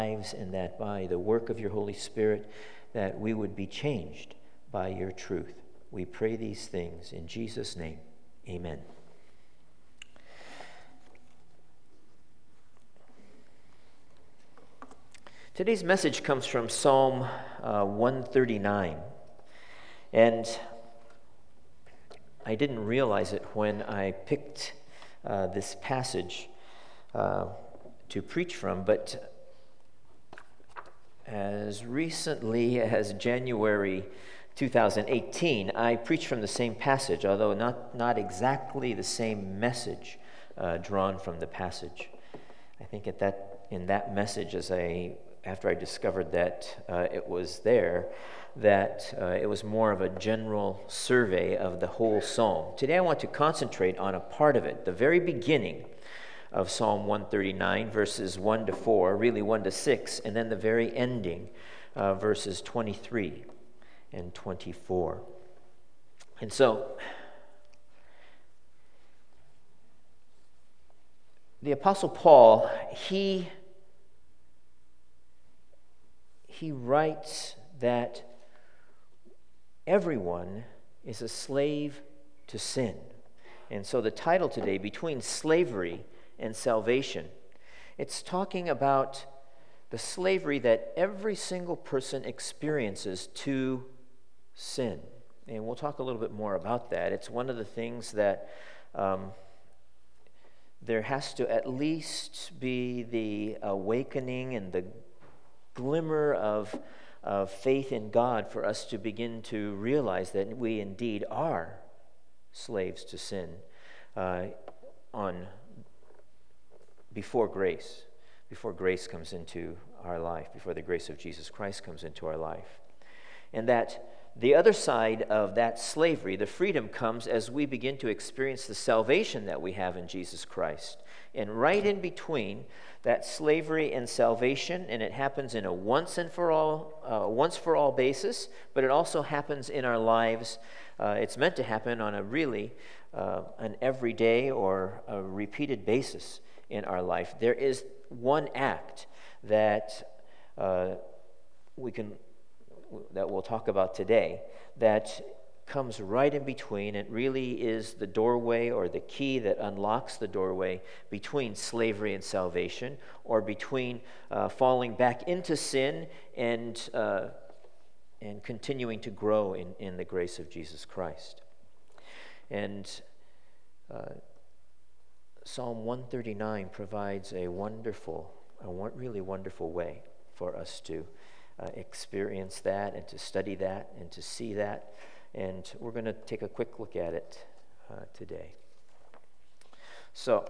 lives, and that by the work of your Holy Spirit, that we would be changed by your truth. We pray these things in Jesus' name. Amen. Today's message comes from Psalm 139. And I didn't realize it when I picked this passage to preach from, but as recently as January 2018, I preached from the same passage, although not exactly the same message drawn from the passage. I think in that message, after I discovered that it was there, that it was more of a general survey of the whole psalm. Today I want to concentrate on a part of it, the very beginning of Psalm 139, verses 1 to 4, really 1 to 6, and then the very ending, verses 23 and 24. And so, the Apostle Paul, he writes that everyone is a slave to sin. And so the title today, Between Slavery and Salvation, it's talking about the slavery that every single person experiences to sin. And we'll talk a little bit more about that. It's one of the things that there has to at least be the awakening and the glimmer of faith in God for us to begin to realize that we indeed are slaves to sin before grace comes into our life, before the grace of Jesus Christ comes into our life. And that the other side of that slavery, the freedom, comes as we begin to experience the salvation that we have in Jesus Christ. And right in between that slavery and salvation, and it happens in a once for all basis, but it also happens in our lives. It's meant to happen on a really an everyday or a repeated basis in our life. There is one act that we'll talk about today that comes right in between. It really is the doorway or the key that unlocks the doorway between slavery and salvation, or between falling back into sin and continuing to grow in the grace of Jesus Christ. And Psalm 139 provides a really wonderful way for us to experience that and to study that and to see that. And we're going to take a quick look at it today. So,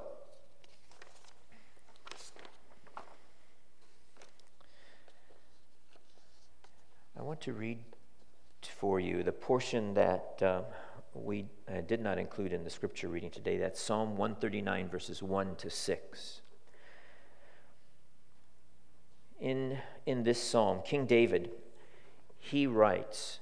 I want to read for you the portion that we did not include in the scripture reading today. That's Psalm 139, verses 1 to 6. In this psalm, King David, he writes,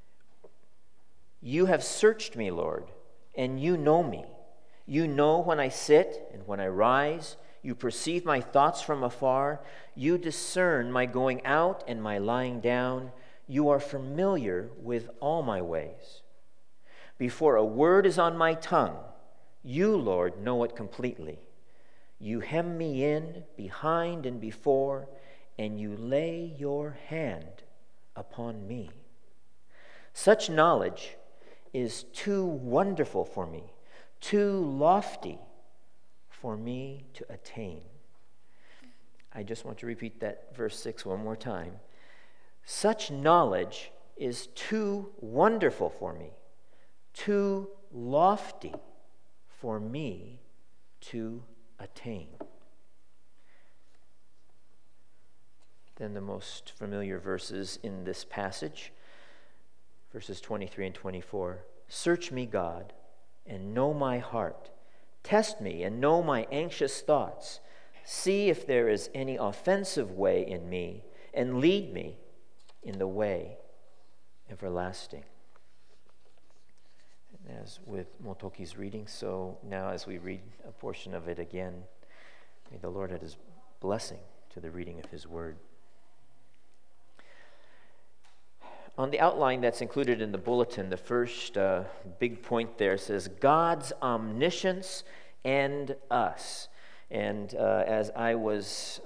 "You have searched me, Lord, and you know me. You know when I sit and when I rise. You perceive my thoughts from afar. You discern my going out and my lying down. You are familiar with all my ways. Before a word is on my tongue, you, Lord, know it completely. You hem me in behind and before, and you lay your hand upon me. Such knowledge is too wonderful for me, too lofty for me to attain." I just want to repeat that verse 6 one more time. Such knowledge is too wonderful for me, too lofty for me to attain. Then the most familiar verses in this passage, verses 23 and 24. "Search me, God, and know my heart. Test me and know my anxious thoughts. See if there is any offensive way in me, and lead me in the way everlasting." And as with Motoki's reading, so now as we read a portion of it again, may the Lord add his blessing to to the reading of His Word. On the outline that's included in the bulletin, the first big point there says, God's omniscience and us. And as I was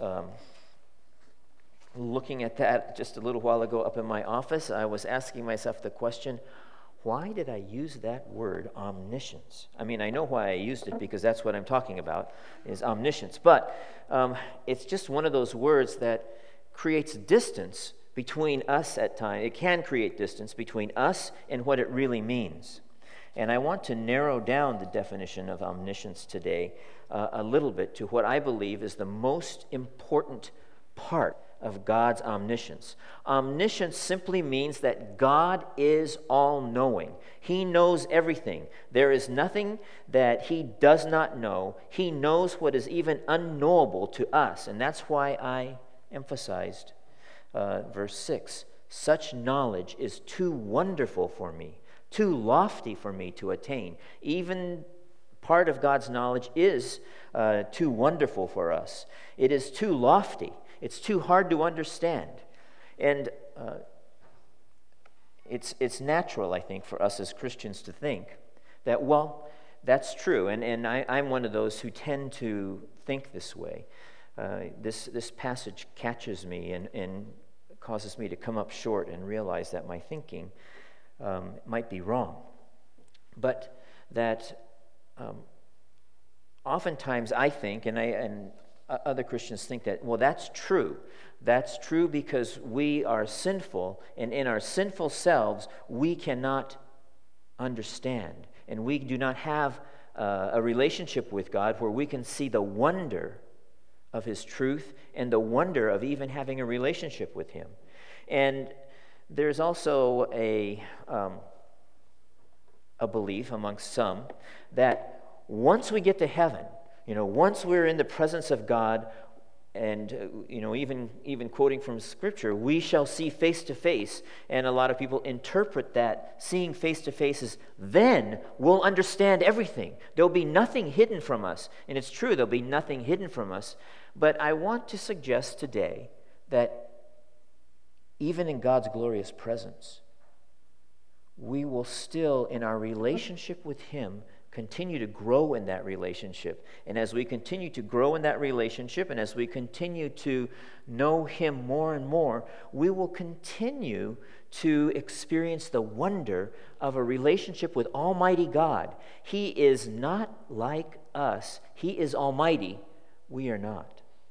looking at that just a little while ago up in my office, I was asking myself the question, why did I use that word, omniscience? I mean, I know why I used it, because that's what I'm talking about, is omniscience. But it's just one of those words that creates distance between us at times. It can create distance between us and what it really means. And I want to narrow down the definition of omniscience today a little bit to what I believe is the most important part of God's omniscience. Omniscience simply means that God is all-knowing. He knows everything. There is nothing that He does not know. He knows what is even unknowable to us. And that's why I emphasized verse 6. Such knowledge is too wonderful for me, too lofty for me to attain. Even part of God's knowledge is too wonderful for us. It is too lofty. It's too hard to understand. And it's natural, I think, for us as Christians to think that, well, that's true. And I'm one of those who tend to think this way. This passage catches me and causes me to come up short and realize that my thinking might be wrong. But that oftentimes I think, and other Christians think that, well, that's true. That's true because we are sinful, and in our sinful selves, we cannot understand. And we do not have a relationship with God where we can see the wonder of His truth and the wonder of even having a relationship with Him. And there's also a belief amongst some that once we get to heaven, once we're in the presence of God, and even quoting from Scripture, we shall see face to face. And a lot of people interpret that seeing face to face as then we'll understand everything. There'll be nothing hidden from us. And it's true, there'll be nothing hidden from us. But I want to suggest today that even in God's glorious presence, we will still, in our relationship with Him, continue to grow in that relationship. And as we continue to grow in that relationship, and as we continue to know Him more and more, we will continue to experience the wonder of a relationship with Almighty God. He is not like us. He is almighty. We are not.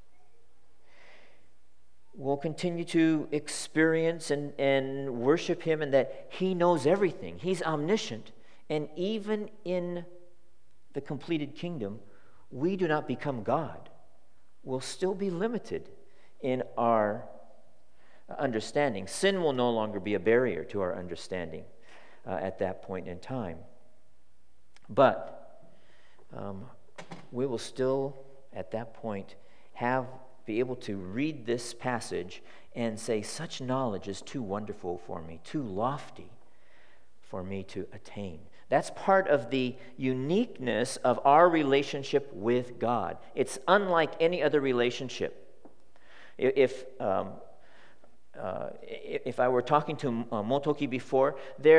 We'll continue to experience and worship Him, and that He knows everything. He's omniscient. And even in the completed kingdom, we do not become God. We'll still be limited in our understanding. Sin will no longer be a barrier to our understanding at that point in time. But we will still, at that point, be able to read this passage and say, such knowledge is too wonderful for me, too lofty for me to attain. That's part of the uniqueness of our relationship with God. It's unlike any other relationship. If I were talking to Motoki before,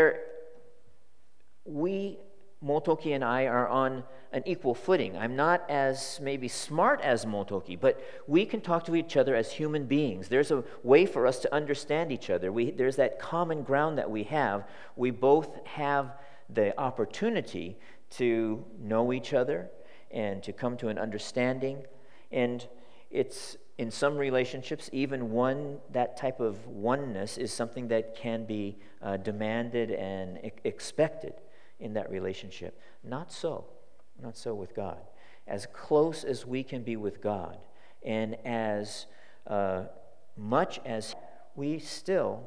Motoki and I are on an equal footing. I'm not as maybe smart as Motoki, but we can talk to each other as human beings. There's a way for us to understand each other. There's that common ground that we have. We both have the opportunity to know each other and to come to an understanding. And it's in some relationships, even that type of oneness is something that can be demanded and expected in that relationship. Not so with God. As close as we can be with God, and as much as we still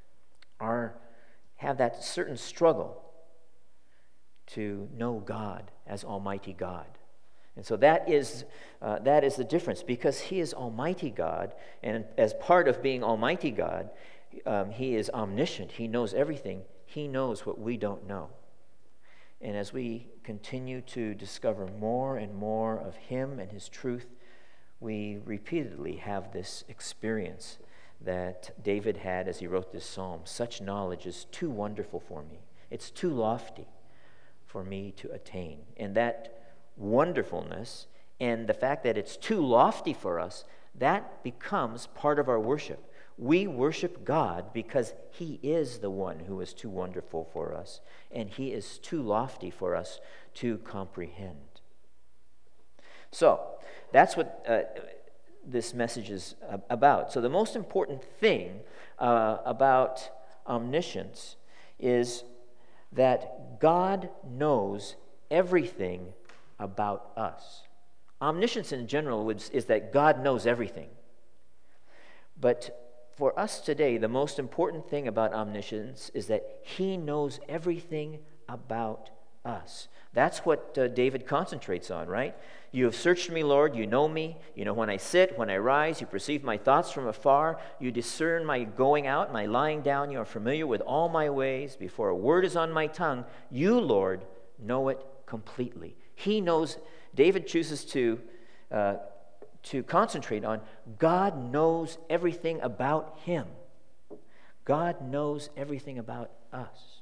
have that certain struggle to know God as Almighty God. And so that is the difference, because He is Almighty God, and as part of being Almighty God, He is omniscient. He knows everything. He knows what we don't know. And as we continue to discover more and more of Him and His truth, we repeatedly have this experience that David had as he wrote this psalm. Such knowledge is too wonderful for me. It's too lofty for me to attain. And that wonderfulness and the fact that it's too lofty for us, that becomes part of our worship. We worship God because He is the one who is too wonderful for us, and He is too lofty for us to comprehend. So, that's what this message is about. So the most important thing about omniscience is that God knows everything about us. Omniscience in general is that God knows everything. But for us today, the most important thing about omniscience is that He knows everything about us. That's what David concentrates on, right? You have searched me, Lord. You know me. You know when I sit, when I rise. You perceive my thoughts from afar. You discern my going out, my lying down. You are familiar with all my ways. Before a word is on my tongue, you, Lord, know it completely. He knows. David chooses to concentrate on God knows everything about him. God knows everything about us.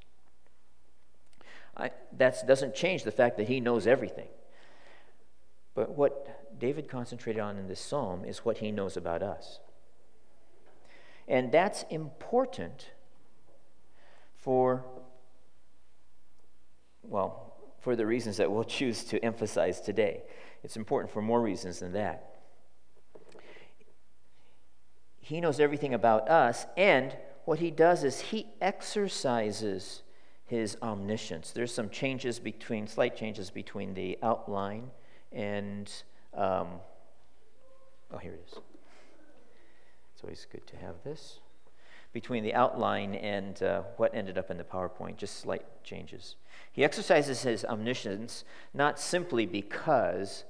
That doesn't change the fact that He knows everything. But what David concentrated on in this psalm is what He knows about us. And that's important for the reasons that we'll choose to emphasize today. It's important for more reasons than that. He knows everything about us, and what He does is He exercises His omniscience. There's some slight changes between the outline and, here it is. It's always good to have this. Between the outline and what ended up in the PowerPoint, just slight changes. He exercises His omniscience not simply because,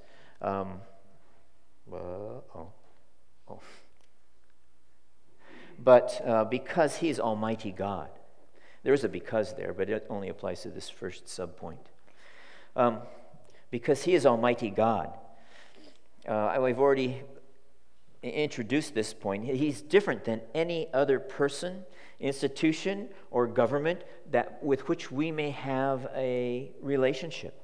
but because He is Almighty God. There is a because there, but it only applies to this first subpoint. Because He is Almighty God. We've already introduced this point. He's different than any other person, institution, or government with which we may have a relationship.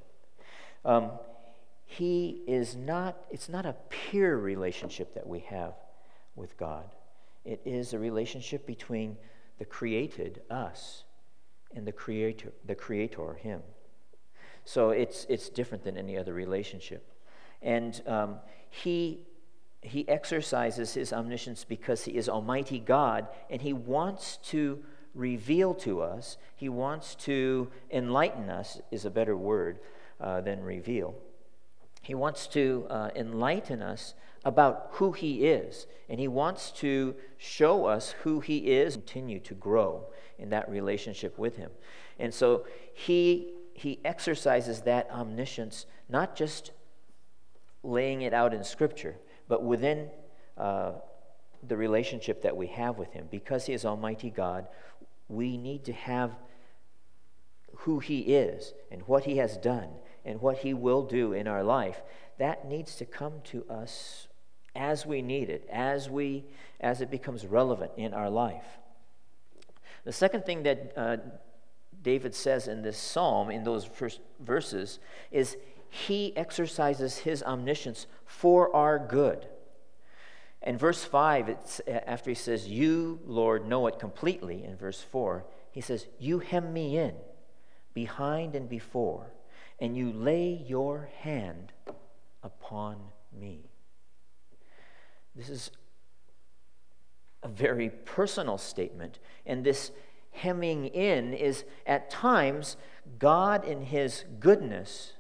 It's not a peer relationship that we have with God. It is a relationship between the created, us, and the Creator, Him. So it's different than any other relationship. And He exercises His omniscience because He is Almighty God, and He wants to reveal to us, He wants to enlighten us, is a better word than reveal. He wants to enlighten us about who He is, and He wants to show us who He is, continue to grow in that relationship with Him. And so He exercises that omniscience, not just laying it out in Scripture, but within the relationship that we have with Him. Because He is Almighty God, we need to have who He is and what He has done and what He will do in our life. That needs to come to us as we need it, as it becomes relevant in our life. The second thing that David says in this psalm, in those first verses, is He exercises His omniscience for our good. In verse 5, after he says, you, Lord, know it completely, in verse 4, he says, you hem me in, behind and before, and you lay your hand upon me. This is a very personal statement, and this hemming in is at times God in His goodness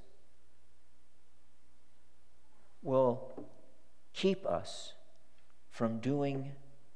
will keep us from doing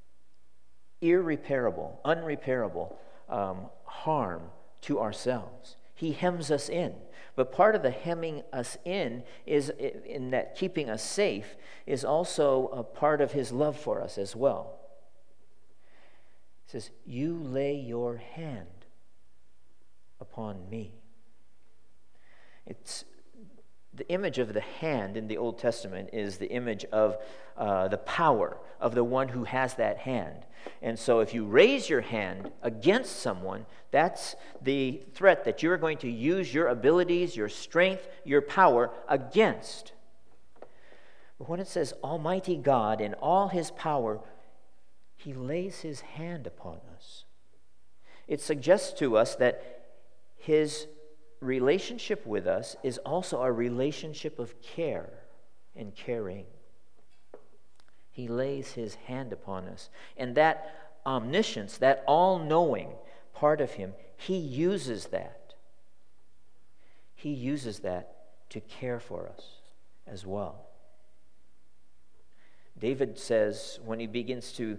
unrepairable harm to ourselves. He hems us in. But part of the hemming us in is, in that keeping us safe, is also a part of His love for us as well. He says, you lay your hand upon me. the image of the hand in the Old Testament is the image of the power of the one who has that hand. And so if you raise your hand against someone, that's the threat that you're going to use your abilities, your strength, your power against. But when it says Almighty God in all his power, he lays his hand upon us. It suggests to us that his relationship with us is also a relationship of care and caring. He lays his hand upon us. And that omniscience, that all-knowing part of him, he uses that. He uses that to care for us as well. David says, when he begins to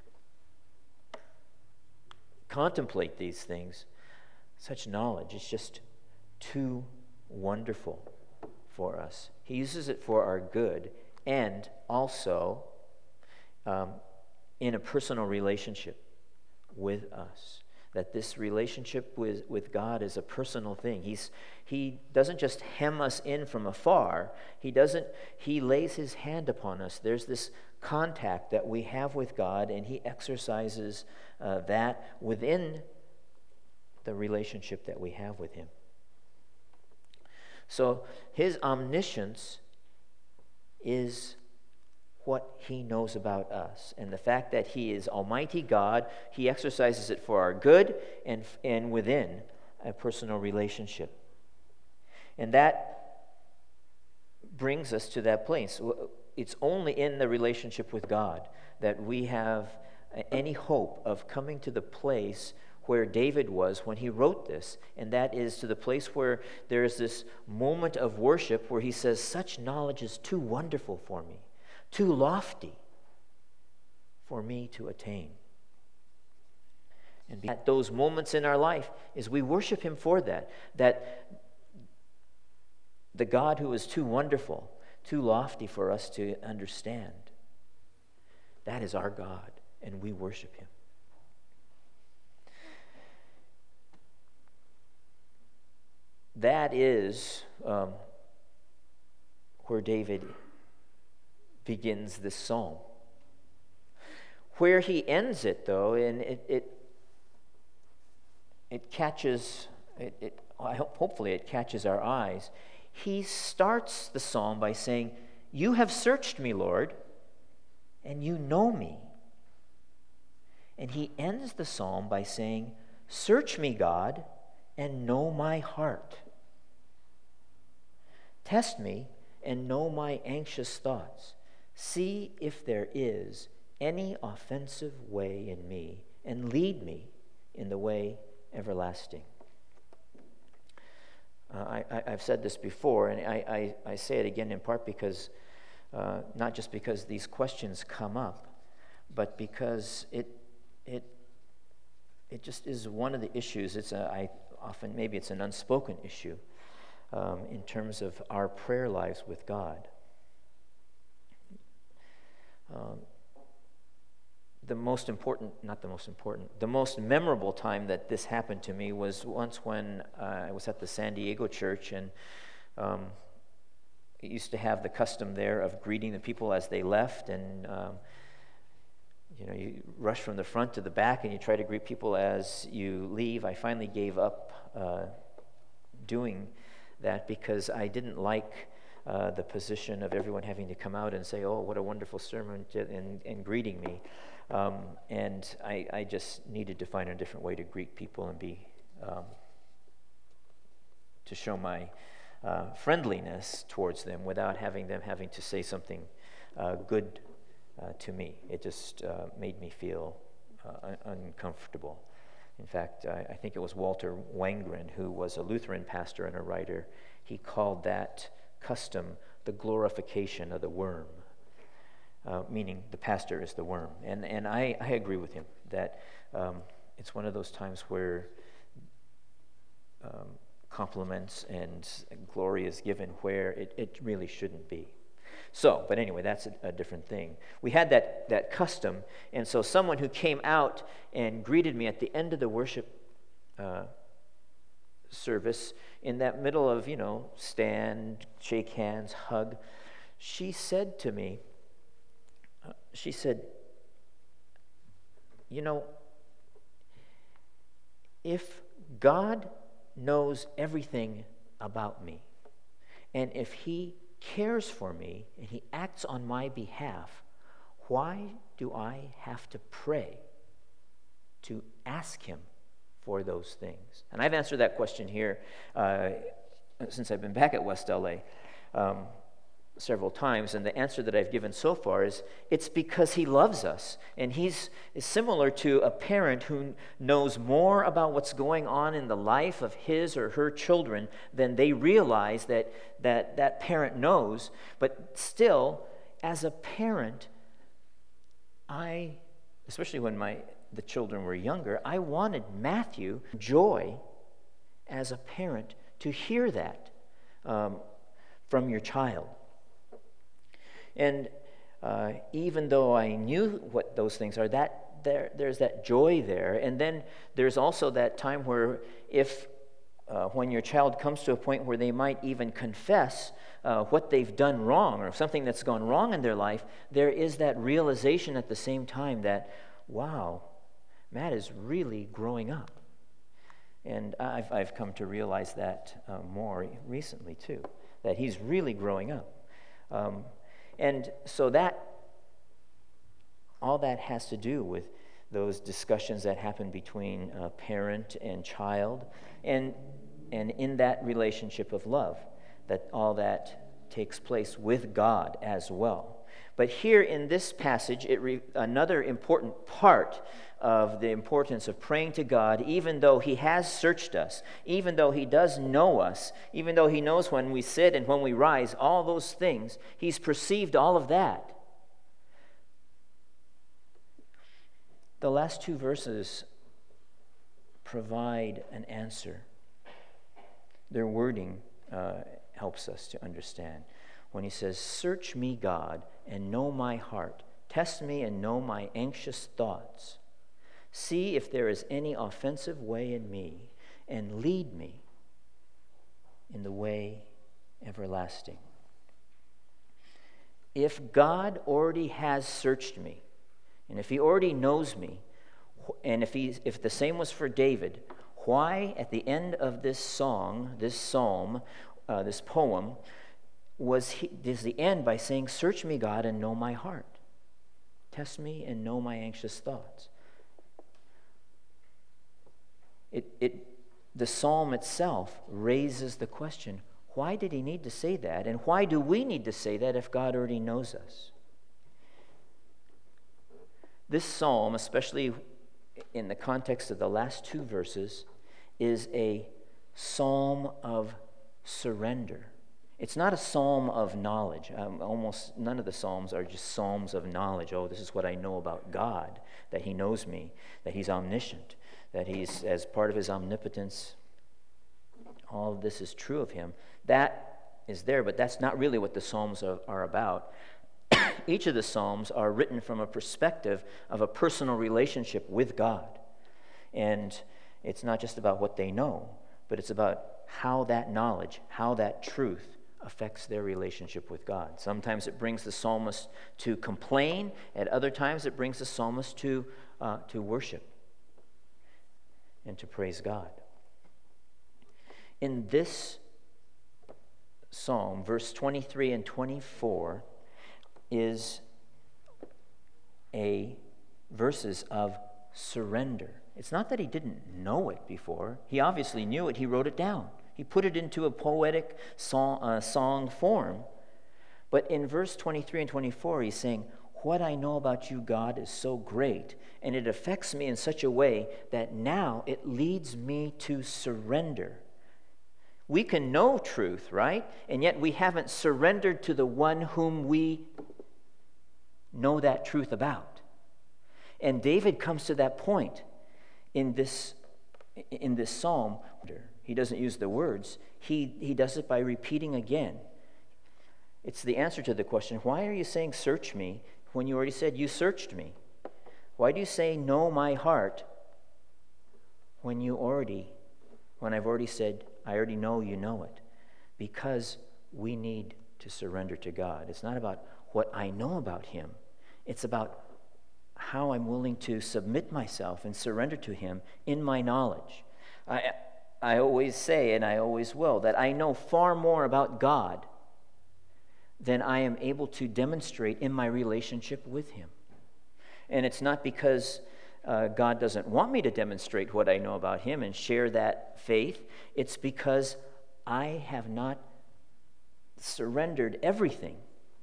contemplate these things, such knowledge is just too wonderful for us. He uses it for our good and also in a personal relationship with us. That this relationship with God is a personal thing. He doesn't just hem us in from afar. He lays his hand upon us. There's this contact that we have with God, and he exercises that within the relationship that we have with him. So his omniscience is what he knows about us. And the fact that he is Almighty God, he exercises it for our good and within a personal relationship. And that brings us to that place. It's only in the relationship with God that we have any hope of coming to the place where David was when he wrote this, and that is to the place where there is this moment of worship where he says, such knowledge is too wonderful for me, too lofty for me to attain. And at those moments in our life is we worship him for that the God who is too wonderful, too lofty for us to understand, that is our God, and we worship him. That is where David begins this psalm. Where he ends it, though, and it catches, hopefully it catches our eyes. He starts the psalm by saying, "You have searched me, Lord, and you know me." And he ends the psalm by saying, "Search me, God, and know my heart. Test me and know my anxious thoughts. See if there is any offensive way in me, and lead me in the way everlasting." I've said this before, and I say it again in part because, not just because these questions come up, but because it just is one of the issues. Maybe it's an unspoken issue in terms of our prayer lives with God. The most memorable time that this happened to me was once when I was at the San Diego church, and it used to have the custom there of greeting the people as they left, and you rush from the front to the back and you try to greet people as you leave. I finally gave up doing that because I didn't like the position of everyone having to come out and say, "Oh, what a wonderful sermon," and greeting me. And I just needed to find a different way to greet people and to show my friendliness towards them without having to say something good to me. It just made me feel uncomfortable. In fact, I think it was Walter Wangerin, who was a Lutheran pastor and a writer. He called that custom the glorification of the worm, meaning the pastor is the worm. And I agree with him that it's one of those times where compliments and glory is given where it really shouldn't be. So, but anyway, that's a different thing. We had that custom, and so someone who came out and greeted me at the end of the worship service, in that middle of, stand, shake hands, hug, she said to me, she said, if God knows everything about me, and if he cares for me and he acts on my behalf, why do I have to pray to ask him for those things? And I've answered that question here since I've been back at West LA several times, and the answer that I've given so far is it's because he loves us, and he's similar to a parent who knows more about what's going on in the life of his or her children than they realize that parent knows. But still, as a parent, especially when the children were younger, I wanted Matthew joy as a parent to hear that from your child. And even though I knew what those things are, there's that joy there. And then there's also that time where when your child comes to a point where they might even confess what they've done wrong or something that's gone wrong in their life, there is that realization at the same time that, wow, Matt is really growing up. And I've come to realize that more recently too, that he's really growing up. And so all that has to do with those discussions that happen between parent and child, and in that relationship of love, that all that takes place with God as well. But here in this passage, another important part of the importance of praying to God, even though he has searched us, even though he does know us, even though he knows when we sit and when we rise, all those things, he's perceived all of that. The last two verses provide an answer. Their wording helps us to understand. When he says, "Search me, God, and know my heart. Test me and know my anxious thoughts. See if there is any offensive way in me, and lead me in the way everlasting." If God already has searched me, and if he already knows me, and if the same was for David, why at the end of this psalm, this poem, does he end by saying, "Search me, God, and know my heart. Test me and know my anxious thoughts"? The psalm itself raises the question, why did he need to say that? And why do we need to say that if God already knows us? This psalm, especially in the context of the last two verses, is a psalm of surrender. It's not a psalm of knowledge. Almost none of the psalms are just psalms of knowledge. Oh, this is what I know about God, that he knows me, that he's omniscient, that he's, as part of his omnipotence, all of this is true of him. That is there, but that's not really what the psalms are about. Each of the psalms are written from a perspective of a personal relationship with God. And it's not just about what they know, but it's about how that knowledge, how that truth affects their relationship with God. Sometimes it brings the psalmist to complain. At other times it brings the psalmist to worship and to praise God. In this psalm, verse 23 and 24 is verses of surrender. It's not that he didn't know it before. He obviously knew it. He wrote it down. He put it into a poetic song form. But in verse 23 and 24, he's saying, "What I know about you, God, is so great, and it affects me in such a way that now it leads me to surrender." We can know truth, right? And yet we haven't surrendered to the one whom we know that truth about. And David comes to that point in this psalm. He doesn't use the words. He does it by repeating again. It's the answer to the question, why are you saying search me when you already said you searched me? Why do you say know my heart when you already when I've already said, I already know you know it? Because we need to surrender to God. It's not about what I know about Him. It's about how I'm willing to submit myself and surrender to Him in my knowledge. I always say, and I always will, that I know far more about God than I am able to demonstrate in my relationship with Him. And it's not because God doesn't want me to demonstrate what I know about Him and share that faith. It's because I have not surrendered everything.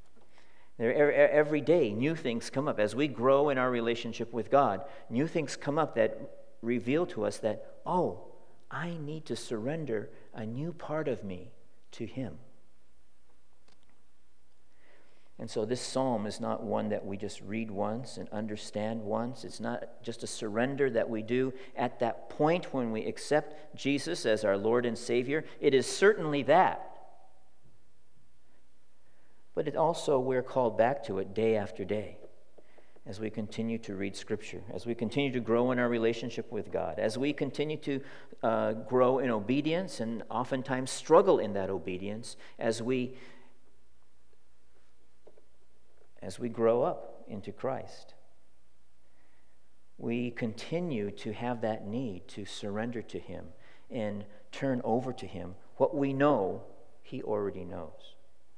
Every day, new things come up. As we grow in our relationship with God, new things come up that reveal to us that, oh, I need to surrender a new part of me to Him. And so this psalm is not one that we just read once and understand once. It's not just a surrender that we do at that point when we accept Jesus as our Lord and Savior. It is certainly that. But it also, we're called back to it day after day as we continue to read Scripture, as we continue to grow in our relationship with God, as we continue to grow in obedience and oftentimes struggle in that obedience as we grow up into Christ. We continue to have that need to surrender to Him and turn over to Him what we know He already knows.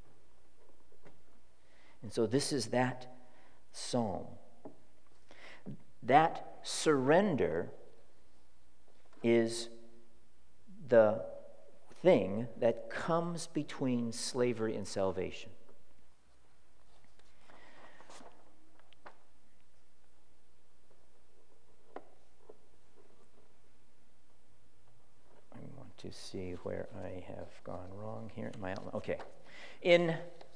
And so this is that psalm. That surrender is the thing that comes between slavery and salvation. I want to see where I have gone wrong here in my outline. Okay. In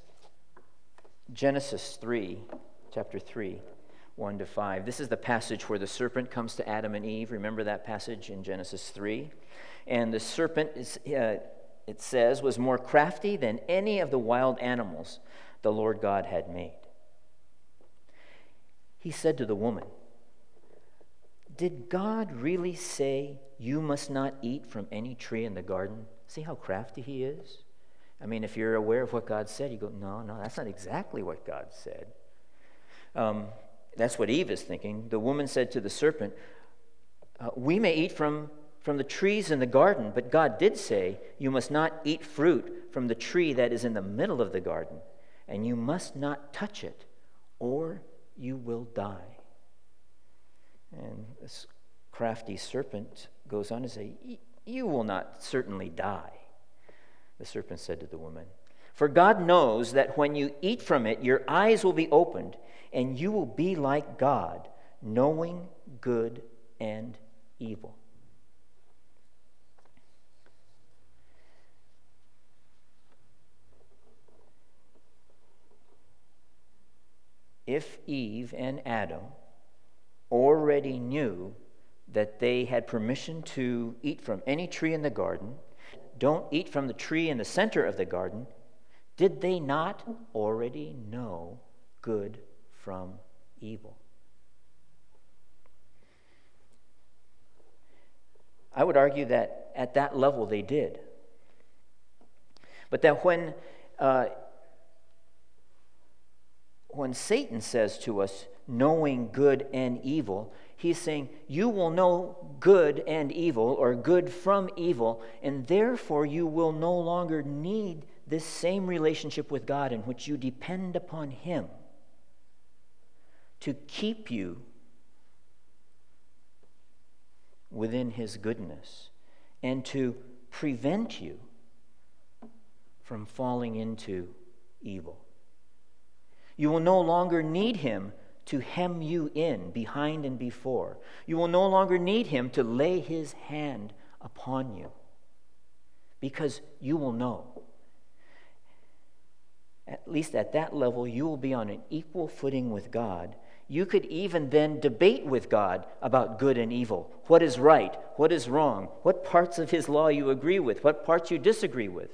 Genesis 3, chapter 3, 1-5. This is the passage where the serpent comes to Adam and Eve. Remember that passage in Genesis 3? And the serpent, it says, was more crafty than any of the wild animals the Lord God had made. He said to the woman, "Did God really say you must not eat from any tree in the garden?" See how crafty he is? I mean, if you're aware of what God said, you go, no, that's not exactly what God said. That's what Eve is thinking. The woman said to the serpent, "We may eat from the trees in the garden, but God did say, you must not eat fruit from the tree that is in the middle of the garden, and you must not touch it, or you will die." And this crafty serpent goes on to say, "You will not certainly die." The serpent said to the woman, "For God knows that when you eat from it, your eyes will be opened, and you will be like God, knowing good and evil." If Eve and Adam already knew that they had permission to eat from any tree in the garden, don't eat from the tree in the center of the garden, did they not already know good from evil? I would argue that at that level they did. But that when Satan says to us, knowing good and evil, he's saying, you will know good and evil, or good from evil, and therefore you will no longer need this same relationship with God in which you depend upon Him to keep you within His goodness and to prevent you from falling into evil. You will no longer need Him to hem you in behind and before. You will no longer need Him to lay His hand upon you, because you will know. At least at that level, you will be on an equal footing with God. You could even then debate with God about good and evil. What is right? What is wrong? What parts of His law you agree with? What parts you disagree with?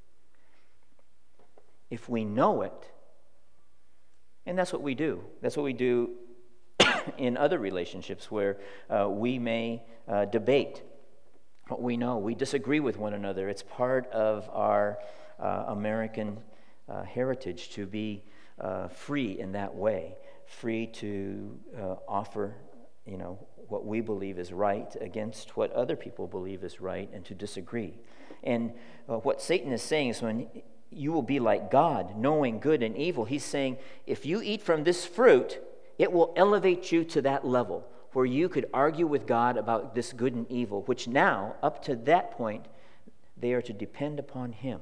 If we know it, and that's what we do. That's what we do in other relationships where we may debate what we know. We disagree with one another. It's part of our American heritage to be free in that way, free to offer, what we believe is right against what other people believe is right, and to disagree. And what Satan is saying is, when you will be like God, knowing good and evil, he's saying, if you eat from this fruit, it will elevate you to that level where you could argue with God about this good and evil, which now, up to that point, they are to depend upon him.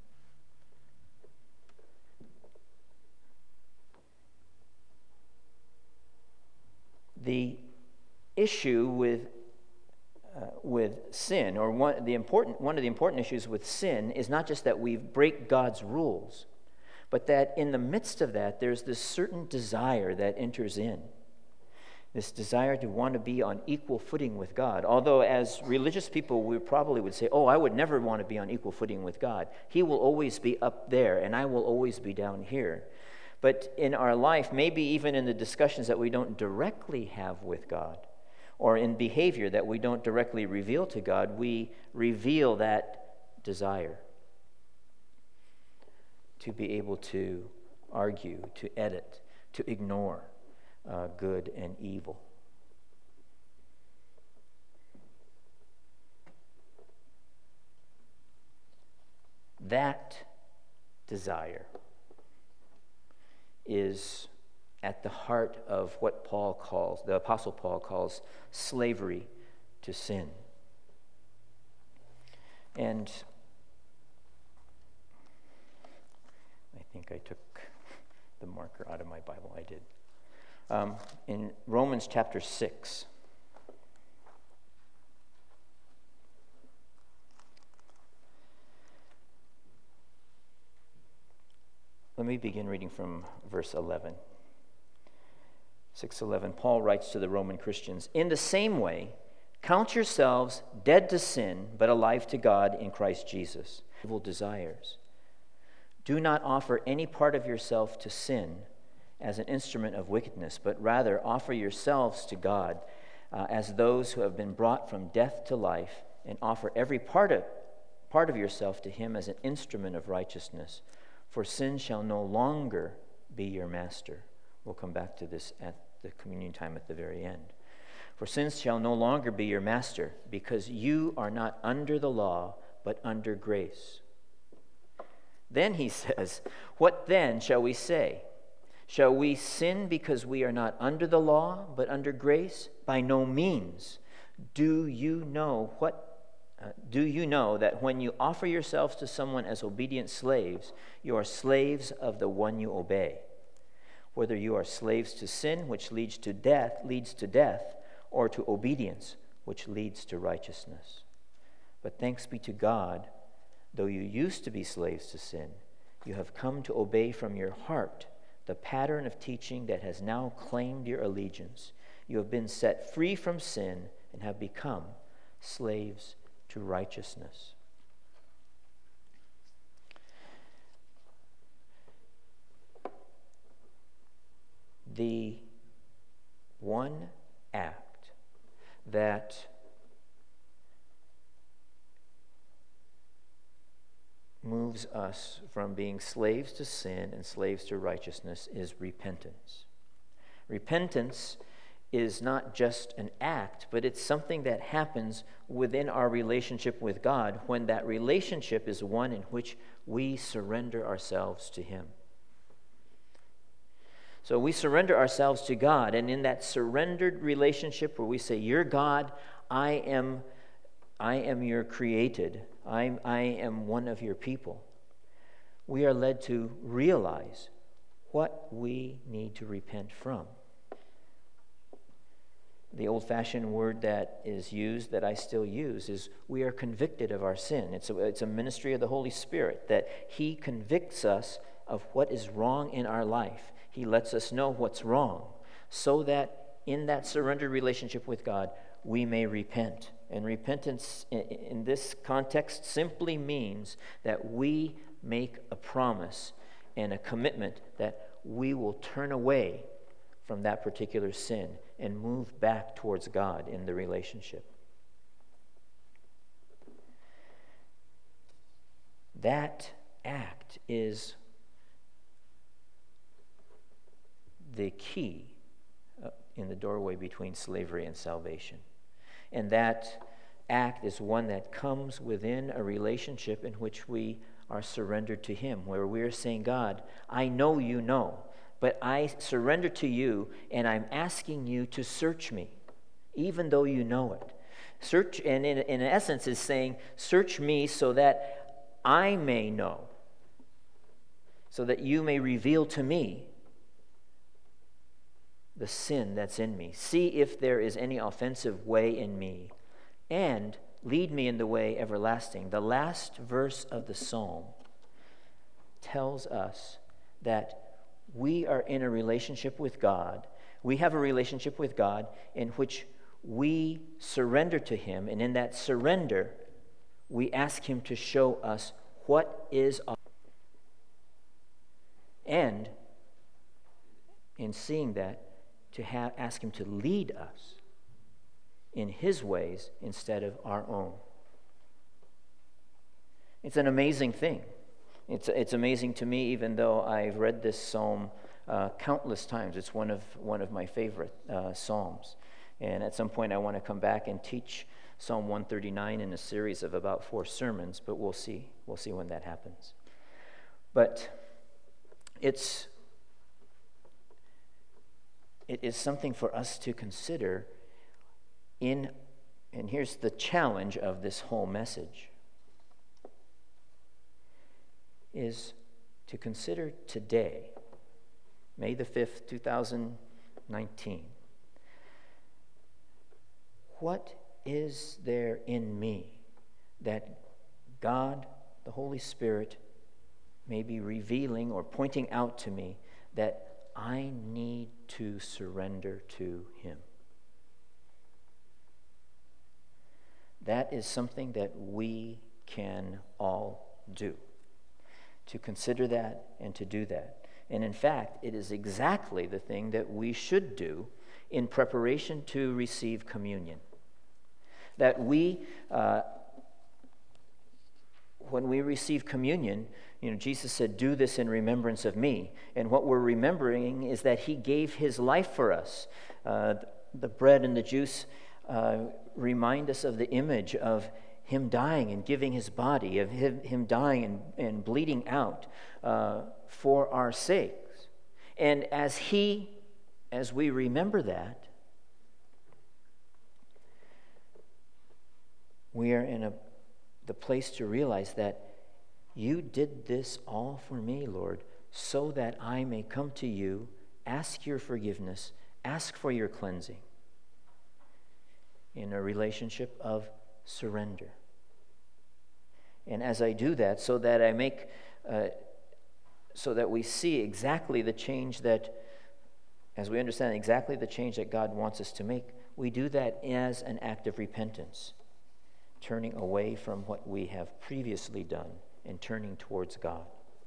The issue with sin, or one of the important issues with sin, is not just that we break God's rules, but that in the midst of that, there's this certain desire that enters in. This desire to want to be on equal footing with God. Although as religious people, we probably would say, I would never want to be on equal footing with God. He will always be up there, and I will always be down here. But in our life, maybe even in the discussions that we don't directly have with God, or in behavior that we don't directly reveal to God, we reveal that desire to be able to argue, to edit, to ignore good and evil. That desire is at the heart of what the Apostle Paul calls slavery to sin. And I think I took the marker out of my Bible. I did. In Romans chapter 6, let me begin reading from verse 11. 6:11, Paul writes to the Roman Christians, "In the same way, count yourselves dead to sin, but alive to God in Christ Jesus. Evil desires. Do not offer any part of yourself to sin as an instrument of wickedness, but rather offer yourselves to God as those who have been brought from death to life, and offer every part of yourself to him as an instrument of righteousness. For sin shall no longer be your master." We'll come back to this at the communion time at the very end. "For sin shall no longer be your master, because you are not under the law, but under grace." Then he says, "What then shall we say? Shall we sin because we are not under the law, but under grace? By no means. Do you know that when you offer yourselves to someone as obedient slaves, you are slaves of the one you obey? Whether you are slaves to sin, which leads to death, or to obedience, which leads to righteousness. But thanks be to God, though you used to be slaves to sin, you have come to obey from your heart the pattern of teaching that has now claimed your allegiance. You have been set free from sin and have become slaves to righteousness." The one act that moves us from being slaves to sin and slaves to righteousness is repentance. Repentance is not just an act, but it's something that happens within our relationship with God when that relationship is one in which we surrender ourselves to him. So we surrender ourselves to God, and in that surrendered relationship where we say, "You're God, I am your created, I am one of your people," we are led to realize what we need to repent from. The old-fashioned word that is used, that I still use, is we are convicted of our sin. It's a ministry of the Holy Spirit, that he convicts us of what is wrong in our life. He lets us know what's wrong so that in that surrendered relationship with God, we may repent. And repentance in this context simply means that we make a promise and a commitment that we will turn away from that particular sin and move back towards God in the relationship. that act is the key in the doorway between slavery and salvation. And that act is one that comes within a relationship in which we are surrendered to Him, where we're saying, God, I know you know, but I surrender to you, and I'm asking you to search me, even though you know it. Search, and in essence is saying, search me so that I may know, so that you may reveal to me the sin that's in me. See if there is any offensive way in me, and lead me in the way everlasting. The last verse of the psalm tells us that we are in a relationship with God. We have a relationship with God in which we surrender to Him, and in that surrender, we ask Him to show us what is our. And in seeing that, to ask Him to lead us in His ways instead of our own. It's an amazing thing. It's amazing to me, even though I've read this psalm countless times. It's one of my favorite psalms. And at some point I want to come back and teach Psalm 139 in a series of about 4 sermons, but we'll see. We'll see when that happens. But it is something for us to consider and here's the challenge of this whole message, is to consider today, May the 5th, 2019, what is there in me that God, the Holy Spirit, may be revealing or pointing out to me that I need to surrender to Him? That is something that we can all do, to consider that and to do that. And in fact, it is exactly the thing that we should do in preparation to receive communion. That we, when we receive communion, Jesus said, do this in remembrance of me. And what we're remembering is that He gave His life for us. The bread and the juice remind us of the image of Him dying and giving His body, of Him dying and bleeding out for our sakes. And as we remember that, we are in the place to realize that you did this all for me, Lord, so that I may come to you, ask your forgiveness, ask for your cleansing in a relationship of surrender. And as I do that, so that we see exactly the change that, as we understand exactly the change that God wants us to make, we do that as an act of repentance, turning away from what we have previously done and turning towards God.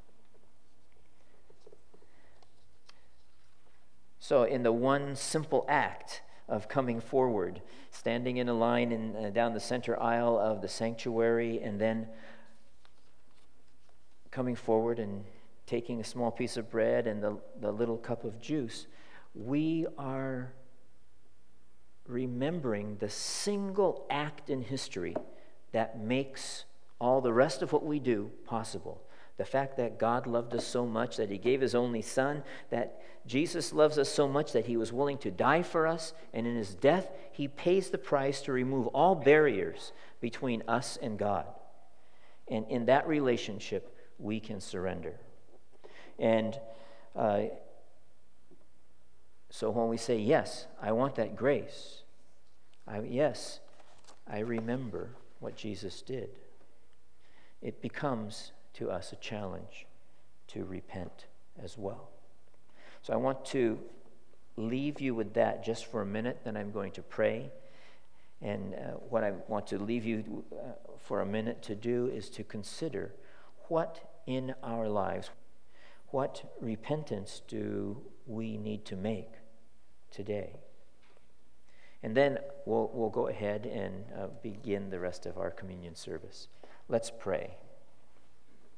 So in the one simple act of coming forward, standing in a line down the center aisle of the sanctuary, and then coming forward and taking a small piece of bread and the little cup of juice, we are remembering the single act in history that makes all the rest of what we do possible. The fact that God loved us so much that He gave His only Son, that Jesus loves us so much that He was willing to die for us, and in His death, He pays the price to remove all barriers between us and God. And in that relationship, we can surrender. And so when we say, yes, I want that grace, yes, I remember what Jesus did, it becomes to us a challenge to repent as well. So I want to leave you with that just for a minute, then I'm going to pray. And what I want to leave you for a minute to do is to consider what in our lives, what repentance do we need to make today? And then we'll go ahead and begin the rest of our communion service. Let's pray.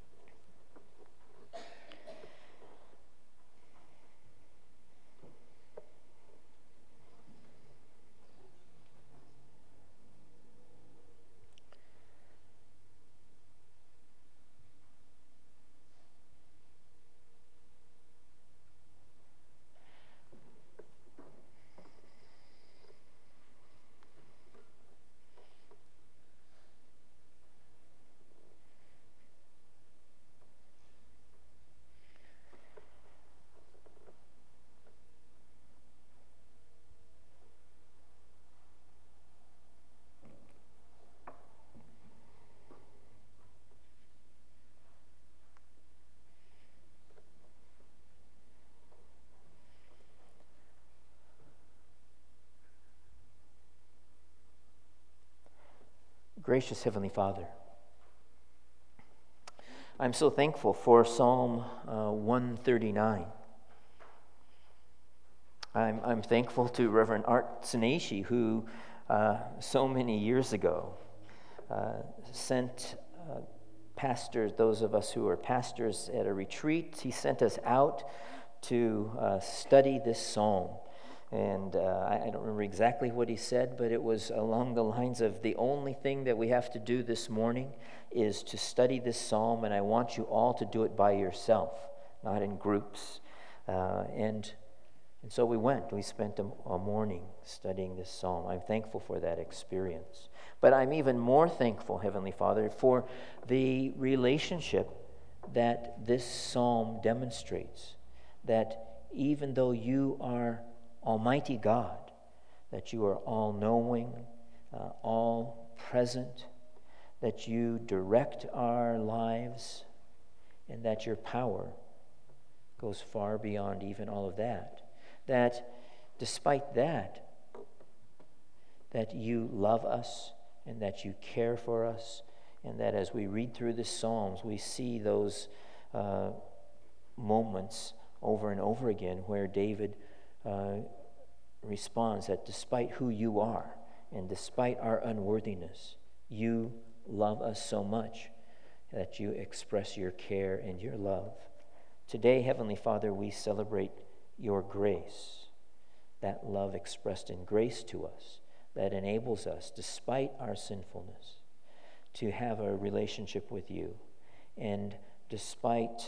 Gracious Heavenly Father, I'm so thankful for Psalm 139. I'm thankful to Reverend Art Tsuneshi, who so many years ago sent pastors, those of us who are pastors at a retreat, he sent us out to study this psalm. And I don't remember exactly what he said, but it was along the lines of the only thing that we have to do this morning is to study this psalm, and I want you all to do it by yourself, not in groups. And so we went. We spent a morning studying this psalm. I'm thankful for that experience. But I'm even more thankful, Heavenly Father, for the relationship that this psalm demonstrates, that even though you are Almighty God, that you are all-knowing, all-present, that you direct our lives, and that your power goes far beyond even all of that. That despite that you love us and that you care for us, and that as we read through the Psalms, we see those moments over and over again where David responds that despite who you are and despite our unworthiness, you love us so much that you express your care and your love. Today, Heavenly Father, we celebrate your grace, that love expressed in grace to us that enables us, despite our sinfulness, to have a relationship with you. And despite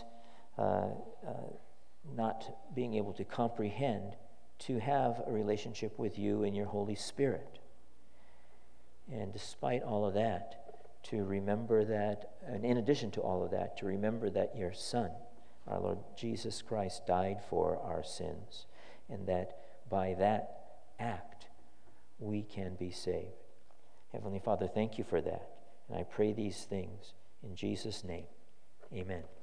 not being able to comprehend, to have a relationship with you and your Holy Spirit. And despite all of that, to remember that, and in addition to all of that, to remember that your Son, our Lord Jesus Christ, died for our sins, and that by that act we can be saved. Heavenly Father, thank you for that. And I pray these things in Jesus' name. Amen.